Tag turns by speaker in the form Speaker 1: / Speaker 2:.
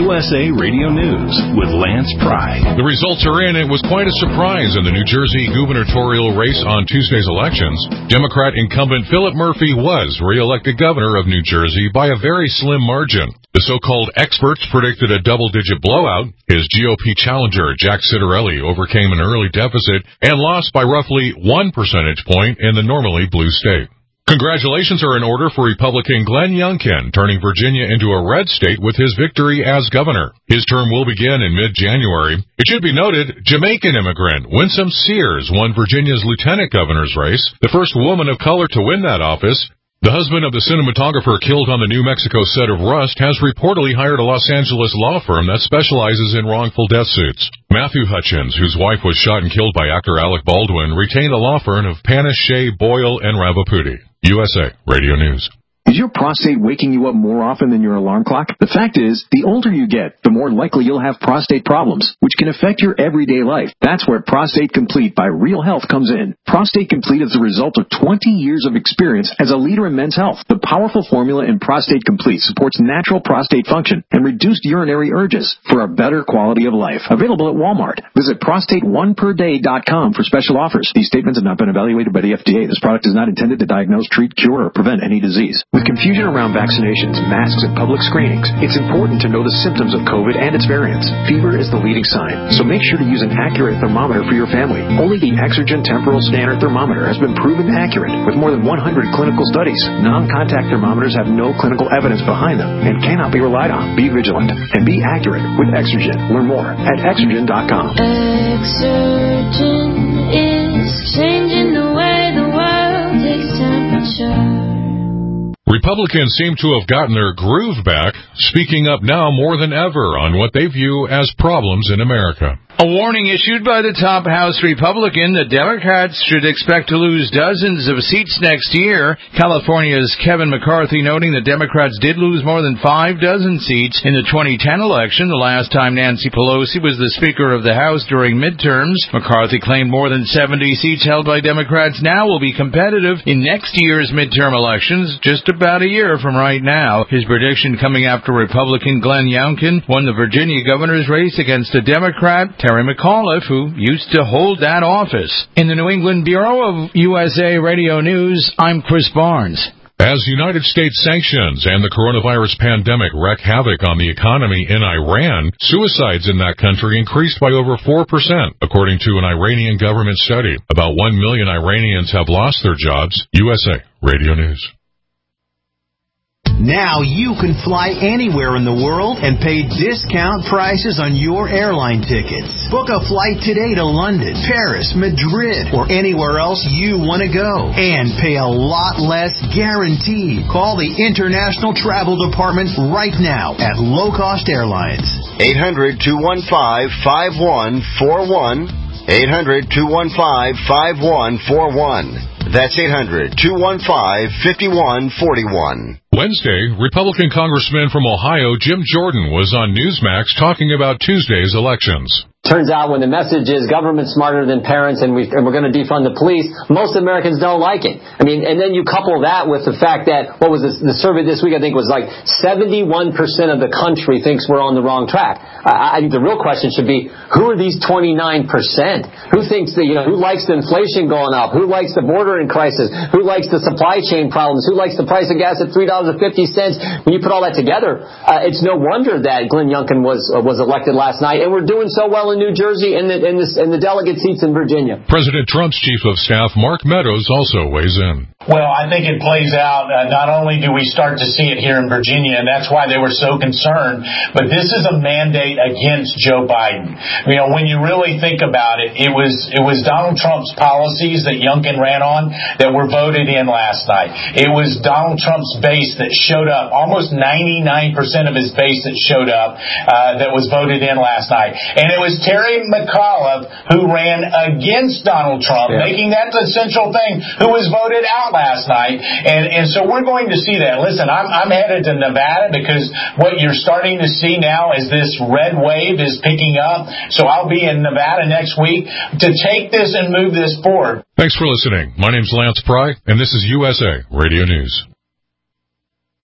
Speaker 1: USA Radio News with Lance Pry.
Speaker 2: The results are in. It was quite a surprise in the New Jersey gubernatorial race on Tuesday's elections. Democrat incumbent Philip Murphy was re-elected governor of New Jersey by a very slim margin. The so-called experts predicted a double-digit blowout. His GOP challenger, Jack Ciattarelli, overcame an early deficit and lost by roughly 1 percentage point in the normally blue state. Congratulations are in order for Republican Glenn Youngkin, turning Virginia into a red state with his victory as governor. His term will begin in mid-January. It should be noted, Jamaican immigrant Winsome Sears won Virginia's lieutenant governor's race, the first woman of color to win that office. The husband of the cinematographer killed on the New Mexico set of Rust has reportedly hired a Los Angeles law firm that specializes in wrongful death suits. Matthew Hutchins, whose wife was shot and killed by actor Alec Baldwin, retained a law firm of Panis, Shea, Boyle, and Ravaputi. USA Radio News.
Speaker 3: Is your prostate waking you up more often than your alarm clock? The fact is, the older you get, the more likely you'll have prostate problems, which can affect your everyday life. That's where Prostate Complete by Real Health comes in. Prostate Complete is the result of 20 years of experience as a leader in men's health. The powerful formula in Prostate Complete supports natural prostate function and reduced urinary urges for a better quality of life. Available at Walmart. Visit prostate1perday.com for special offers. These statements have not been evaluated by the FDA. This product is not intended to diagnose, treat, cure, or prevent any disease. With confusion around vaccinations, masks, and public screenings, it's important to know the symptoms of COVID and its variants. Fever is the leading sign, so make sure to use an accurate thermometer for your family. Only the Exergen Temporal Standard Thermometer has been proven accurate with more than 100 clinical studies. Non-contact thermometers have no clinical evidence behind them and cannot be relied on. Be vigilant and be accurate with Exergen. Learn more at Exergen.com.
Speaker 4: Exergen is changing the way the world takes temperature.
Speaker 2: Republicans seem to have gotten their groove back, speaking up now more than ever on what they view as problems in America.
Speaker 5: A warning issued by the top House Republican that Democrats should expect to lose dozens of seats next year. California's Kevin McCarthy noting that Democrats did lose more than 6 seats in the 2010 election, the last time Nancy Pelosi was the Speaker of the House during midterms. McCarthy claimed more than 70 seats held by Democrats now will be competitive in next year's midterm elections, just about a year from right now. His prediction coming after Republican Glenn Youngkin won the Virginia governor's race against a Democrat, Terry McAuliffe, who used to hold that office. In the New England Bureau of USA Radio News, I'm Chris Barnes.
Speaker 2: As United States sanctions and the coronavirus pandemic wreak havoc on the economy in Iran, suicides in that country increased by over 4%, according to an Iranian government study. About 1 million Iranians have lost their jobs. USA Radio News.
Speaker 6: Now you can fly anywhere in the world and pay discount prices on your airline tickets. Book a flight today to London, Paris, Madrid, or anywhere else you want to go. And pay a lot less guaranteed. Call the International Travel Department right now at Low Cost Airlines.
Speaker 7: 800-215-5141. 800-215-5141. That's 800-215-5141.
Speaker 2: Wednesday, Republican Congressman from Ohio, Jim Jordan, was on Newsmax talking about Tuesday's elections.
Speaker 8: Turns out when the message is government's smarter than parents and we're going to defund the police, most Americans don't like it. I mean, and then you couple that with the fact that, what was the survey this week, I think was like 71% of the country thinks we're on the wrong track. I think the real question should be, who are these 29%? Who thinks that, who likes the inflation going up? Who likes the border in crisis? Who likes the supply chain problems? Who likes the price of gas at $3.50? When you put all that together, it's no wonder that Glenn Youngkin was elected last night, and we're doing so well in New Jersey and the delegate seats in Virginia.
Speaker 2: President Trump's chief of staff, Mark Meadows, also weighs in.
Speaker 9: Well, I think it plays out. Not only do we start to see it here in Virginia, and that's why they were so concerned, but this is a mandate against Joe Biden. When you really think about it, it was Donald Trump's policies that Youngkin ran on that were voted in last night. It was Donald Trump's base that showed up, almost 99% of his base that showed up that was voted in last night. And it was Terry McAuliffe who ran against Donald Trump, making that the central thing, who was voted out last night. And so we're going to see that. Listen, I'm headed to Nevada because what you're starting to see now is this red wave is picking up. So I'll be in Nevada next week to take this and move this forward.
Speaker 2: Thanks for listening. My name's Lance Pry, and this is USA Radio News.